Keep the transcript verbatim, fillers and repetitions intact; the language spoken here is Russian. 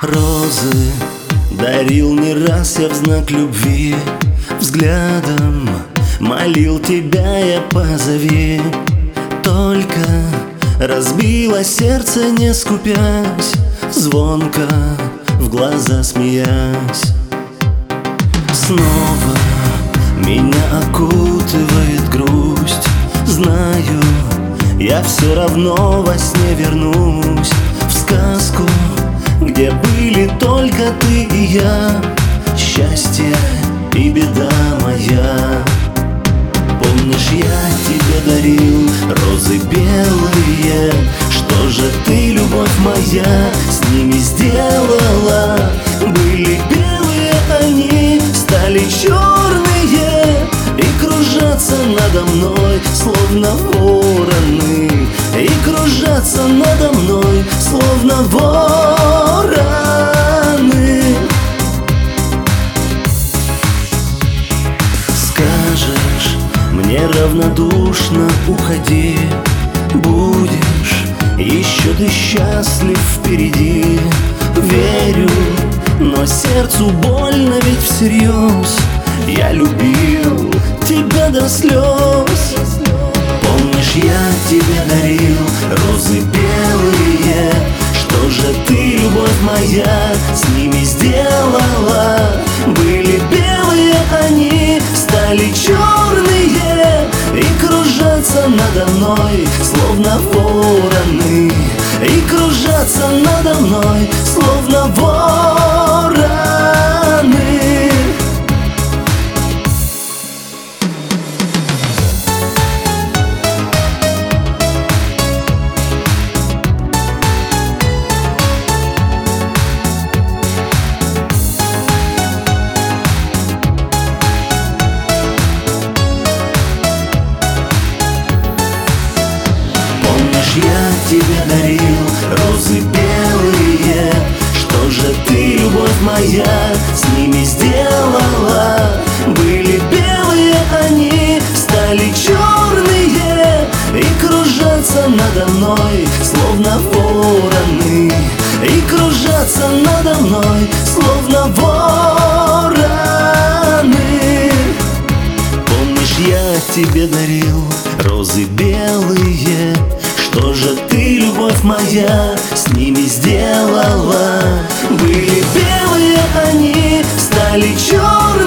Розы дарил не раз я в знак любви, взглядом молил тебя я позови. Только разбило сердце, не скупясь, звонко в глаза смеясь. Снова меня окутывает грусть. Знаю, я все равно во сне вернусь в сказку, где были только ты и я, счастье и беда моя. Помнишь, я тебе дарил розы белые? Что же ты, любовь моя, с ними сделала? Были белые они, стали черные, и кружатся надо мной, словно вороны. И кружатся надо мной, словно вороны. Скажешь мне равнодушно, уходи, будешь еще ты счастлив впереди. Верю, но сердцу больно, ведь всерьез я любил тебя до слез. Помнишь, я тебе дарил розы белые? Что же ты, любовь моя, с ними сделала? Были белые они, стали черные, и кружатся надо мной, словно вороны. И кружатся надо мной, словно вороны. Я тебе дарил розы белые? Что же ты, любовь моя, с ними сделала? Были белые они, стали черные, и кружатся надо мной, словно вороны. И кружатся надо мной, словно вороны. Помнишь, я тебе дарил розы белые? Что же ты, любовь моя, с ними сделала? Были белые они, стали черные,